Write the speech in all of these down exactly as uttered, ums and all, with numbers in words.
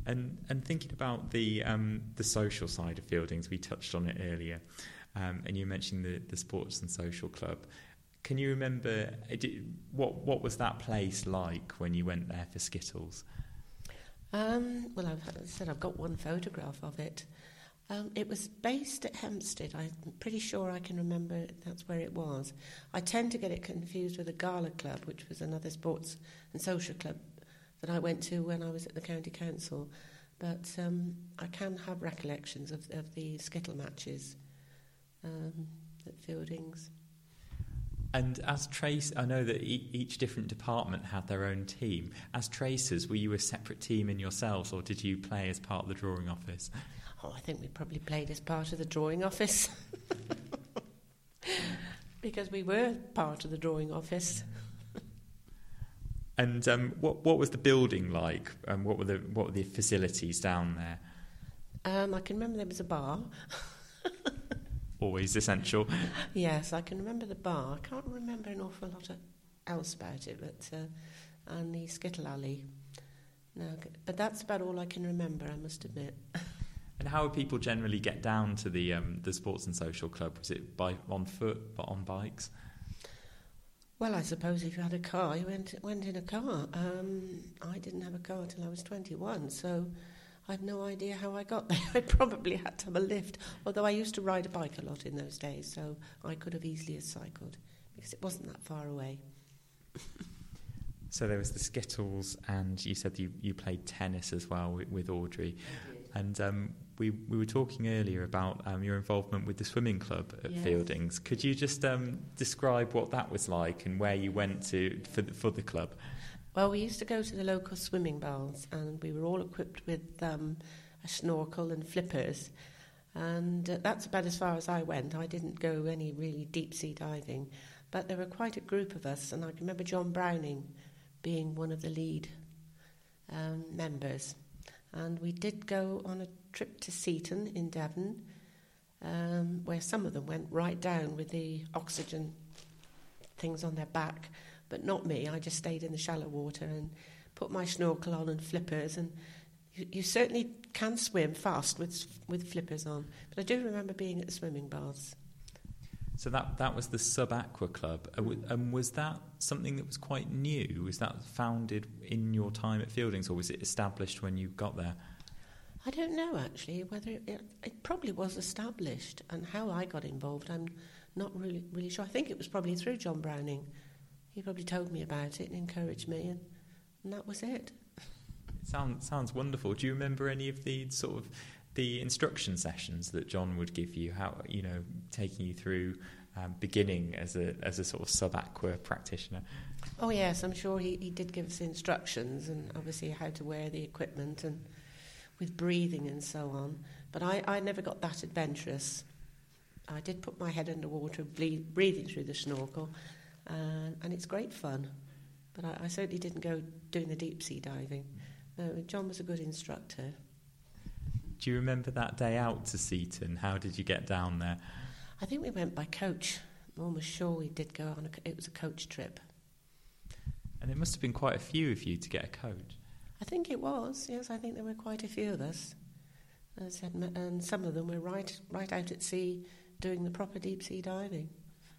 And and thinking about the um, the social side of Fieldings, we touched on it earlier, um, and you mentioned the, the Sports and Social Club. Can you remember what what was that place like when you went there for Skittles? Um, well, I've, as I said, I've got one photograph of it. Um, it was based at Hempstead. I'm pretty sure I can remember that's where it was. I tend to get it confused with the Gala Club, which was another sports and social club that I went to when I was at the county council. But um, I can have recollections of, of the Skittle matches um, at Fieldings. And as trace, I know that e- each different department had their own team. As tracers, were you a separate team in yourselves, or did you play as part of the drawing office? Oh, I think we probably played as part of the drawing office. Because we were part of the drawing office. And um, what what was the building like? And what were the what were the facilities down there? Um, I can remember there was a bar. Always essential. Yes, I can remember the bar. I can't remember an awful lot else about it, but uh, and the Skittle Alley. No, but that's about all I can remember, I must admit. And how would people generally get down to the um, the Sports and Social Club? Was it by on foot, but on bikes? Well, I suppose if you had a car, you went went in a car. Um, I didn't have a car till I was twenty-one, so I've no idea how I got there. I probably had to have a lift, although I used to ride a bike a lot in those days, so I could have easily have cycled, because it wasn't that far away. So there was the Skittles, and you said you, you played tennis as well with, with Audrey. And um, we we were talking earlier about um, your involvement with the swimming club at yes. Fieldings. Could you just um, describe what that was like and where you went to for the, for the club? Well, we used to go to the local swimming baths, and we were all equipped with um, a snorkel and flippers. And uh, that's about as far as I went. I didn't go any really deep-sea diving. But there were quite a group of us, and I can remember John Browning being one of the lead um, members. And we did go on a trip to Seaton in Devon, um, where some of them went right down with the oxygen things on their back, but not me. I just stayed in the shallow water and put my snorkel on and flippers, and you, you certainly can swim fast with with flippers on. But I do remember being at the swimming baths. So that that was the Sub-Aqua Club. And um, was that something that was quite new? Was that founded in your time at Fieldings, or was it established when you got there? I don't know, actually, whether it, it, it probably was established, and how I got involved, I'm not really really sure. I think it was probably through John Browning. He probably told me about it and encouraged me, and, and that was it. It sounds sounds wonderful. Do you remember any of the sort of the instruction sessions that John would give you? How, you know, taking you through um, beginning as a as a sort of sub-aqua practitioner? Oh yes, I'm sure he, he did give us instructions, and obviously how to wear the equipment and with breathing and so on. But I, I never got that adventurous. I did put my head underwater, ble- breathing through the snorkel. Uh, and it's great fun, but I, I certainly didn't go doing the deep sea diving. No, John was a good instructor. Do you remember that day out to Seaton? How did you get down there? I think we went by coach. I'm almost sure we did go on a, it was a coach trip. And it must have been quite a few of you to get a coach. I think it was, yes, I think there were quite a few of us. As I said, and some of them were right right out at sea doing the proper deep sea diving.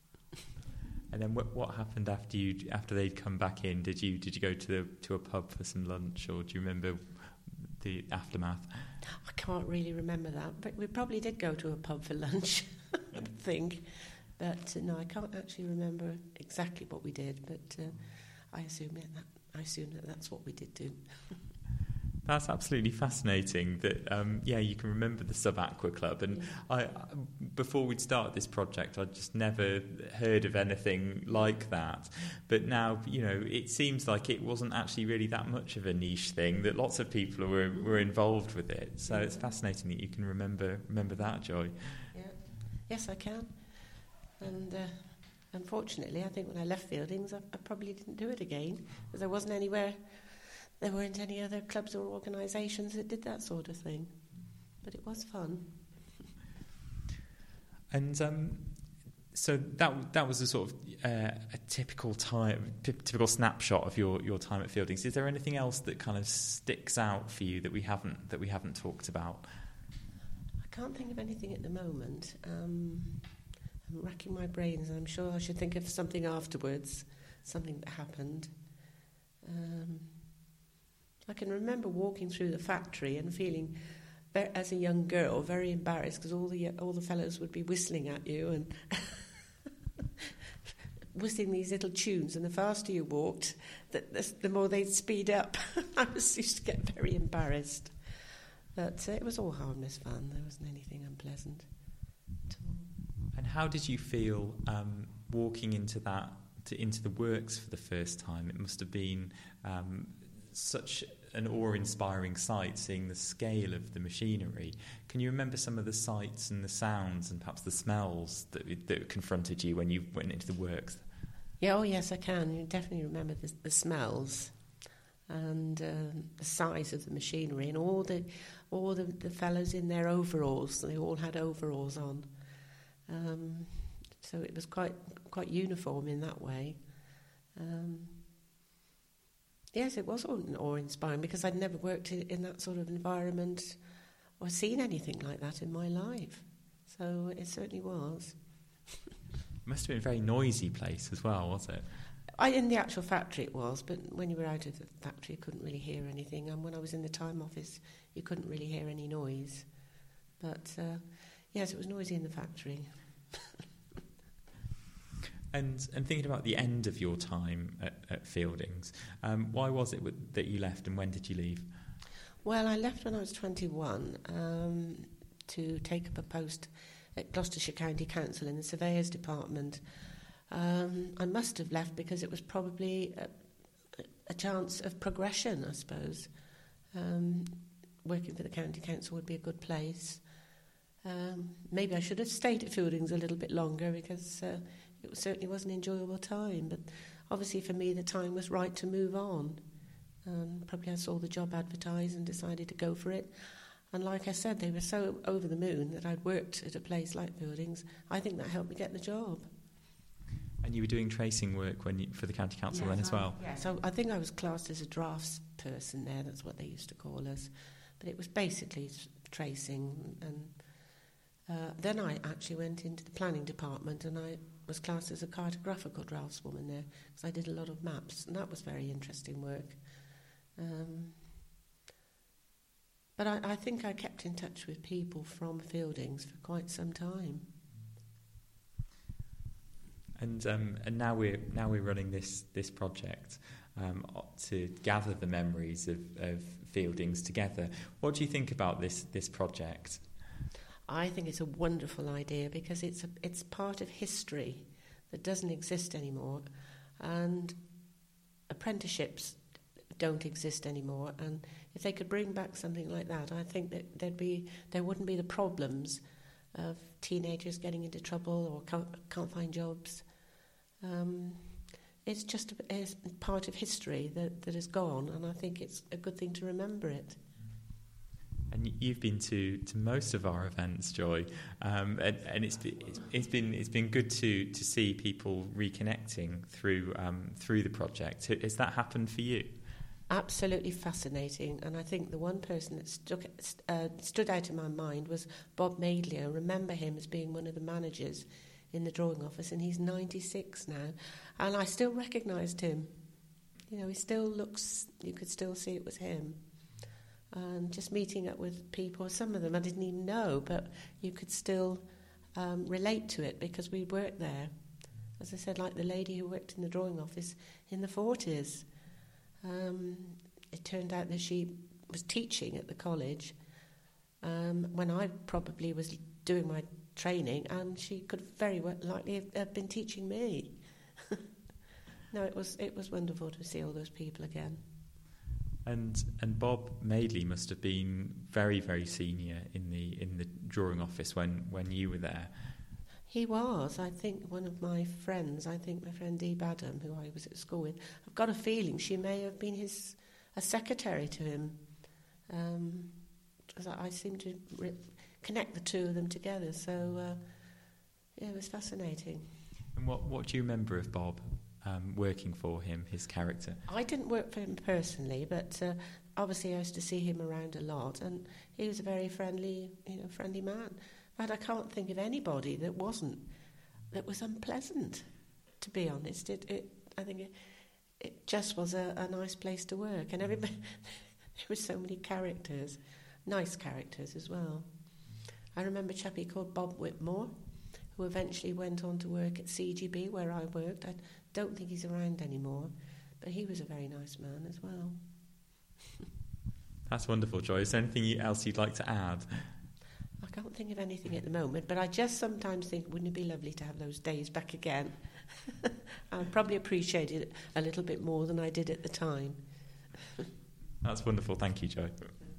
And then what, what happened after you after they'd come back in? Did you did you go to the, to a pub for some lunch, or do you remember the aftermath? I can't really remember that, but we probably did go to a pub for lunch, I think. But uh, no, I can't actually remember exactly what we did. But uh, I assume that I assume that that's what we did do. That's absolutely fascinating that, um, yeah, you can remember the Sub-Aqua Club. And yeah. I, before we'd started this project, I'd just never heard of anything like that. But now, you know, it seems like it wasn't actually really that much of a niche thing, that lots of people were, were involved with it. So it's fascinating that you can remember remember that, Joy. Yeah. Yes, I can. And uh, unfortunately, I think when I left Fieldings, I, I probably didn't do it again, because there wasn't anywhere... There weren't any other clubs or organisations that did that sort of thing. But it was fun. And um, So that that was a sort of uh, a typical time, t- typical snapshot of your, your time at Fieldings. Is there anything else that kind of sticks out for you that we haven't that we haven't talked about? I can't think of anything at the moment. Um, I'm racking my brains, and I'm sure I should think of something afterwards, something that happened. Um, I can remember walking through the factory and feeling, very, as a young girl, very embarrassed because all the all the fellows would be whistling at you and whistling these little tunes, and the faster you walked, the, the, the more they'd speed up. I was used to get very embarrassed. But uh, it was all harmless fun. There wasn't anything unpleasant at all. And how did you feel um, walking into that, to, into the works for the first time? It must have been um, such an awe-inspiring sight, seeing the scale of the machinery. Can you remember some of the sights and the sounds and perhaps the smells that, that confronted you when you went into the works? Yeah, oh yes, I can. You definitely remember the, the smells and uh, the size of the machinery, and all the all the, the fellows in their overalls. They all had overalls on, um, so it was quite quite uniform in that way. Um, yes, it was awe-inspiring because I'd never worked in, in that sort of environment or seen anything like that in my life. So it certainly was. It must have been a very noisy place as well, was it? I, in the actual factory it was, but when you were out of the factory you couldn't really hear anything, and when I was in the time office you couldn't really hear any noise. But uh, yes, it was noisy in the factory. and and thinking about the end of your time at, at Fieldings, um, why was it w- that you left, and when did you leave? Well, I left when I was twenty-one um, to take up a post at Gloucestershire County Council in the Surveyors Department. Um, I must have left because it was probably a, a chance of progression, I suppose. Um, working for the County Council would be a good place. Um, maybe I should have stayed at Fieldings a little bit longer because uh, it certainly was an enjoyable time. But obviously for me the time was right to move on. Um, probably I saw the job advertised and decided to go for it. And like I said, they were so over the moon that I'd worked at a place like Fieldings. I think that helped me get the job. And you were doing tracing work when you, for the County Council yes, then as I, well? Yeah, so I think I was classed as a drafts person there, that's what they used to call us. But it was basically tracing. And uh, then I actually went into the planning department and I was classed as a cartographical draftswoman there because I did a lot of maps, and that was very interesting work. Um, but I, I think I kept in touch with people from Fieldings for quite some time. And um, and now we're now we're running this this project um, to gather the memories of, of Fieldings together. What do you think about this this project? I think it's a wonderful idea because it's a, it's part of history that doesn't exist anymore, and apprenticeships don't exist anymore. And if they could bring back something like that, I think that there'd be there wouldn't be the problems of teenagers getting into trouble or can't, can't find jobs. Um, it's just a, a part of history that, that is gone, and I think it's a good thing to remember it. And you've been to, to most of our events, Joy, um, and, and it's, been, it's it's been it's been good to, to see people reconnecting through um, through the project. Has that happened for you? Absolutely fascinating, and I think the one person that stuck, uh, stood out in my mind was Bob Madeley. I remember him as being one of the managers in the drawing office, and he's ninety-six now, and I still recognised him. You know, he still looks, you could still see it was him. And just meeting up with people, some of them I didn't even know, but you could still um, relate to it because we worked there. As I said, like the lady who worked in the drawing office in the forties. Um, it turned out that she was teaching at the college um, when I probably was doing my training, and she could very well likely have, have been teaching me. No, it was it was wonderful to see all those people again. And and Bob Madeley must have been very very senior in the in the drawing office when, when you were there. He was. I think one of my friends, I think my friend Dee Badham, who I was at school with, I've got a feeling she may have been his a secretary to him. Um, because I, I seem to re- connect the two of them together. So uh, yeah, it was fascinating. And what, what do you remember of Bob um, working for him, his character? I didn't work for him personally, but uh, obviously I used to see him around a lot, and he was a very friendly, you know, friendly man. In fact, I can't think of anybody that wasn't, that was unpleasant, to be honest. It, it I think it, it just was a, a nice place to work, and everybody, there were so many characters, nice characters as well. I remember a chappie called Bob Whitmore, who eventually went on to work at C G B, where I worked. I don't think he's around anymore, but he was a very nice man as well. That's wonderful, Joy. Is there anything else you'd like to add? I can't think of anything at the moment, but I just sometimes think, wouldn't it be lovely to have those days back again? I probably appreciate it a little bit more than I did at the time. That's wonderful. Thank you, Joy.